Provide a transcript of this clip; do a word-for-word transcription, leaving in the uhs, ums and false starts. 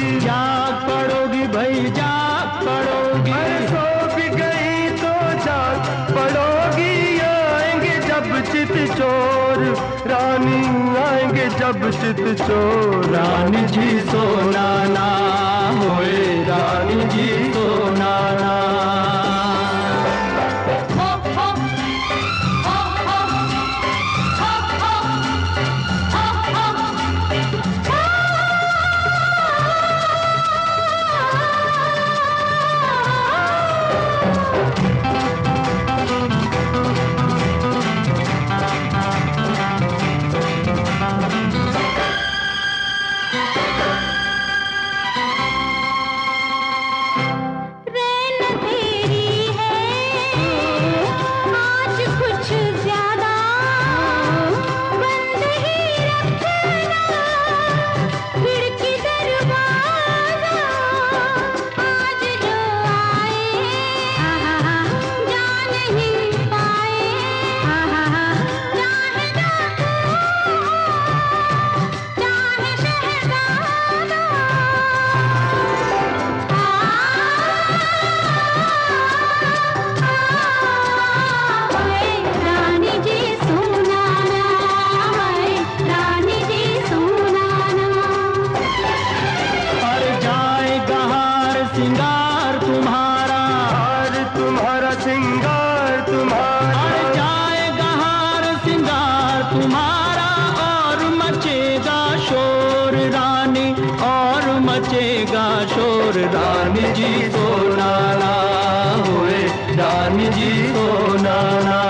जाग पड़ोगी भाई जाग पड़ोगी, अरे सो भी गई तो जाग पड़ोगी। आएंगे जब चित चोर रानी, आएंगे जब चित चोर। रानी जी सोना ना होए, रानी जी सोना ना। सिंगार तुम्हारा, हार तुम्हारा सिंगार तुम्हारा, अरे जाएगा हार सिंगार तुम्हारा। और मचेगा शोर रानी, और मचेगा शोर। रानी जी सोना ना होए, रानी जी सोना ना।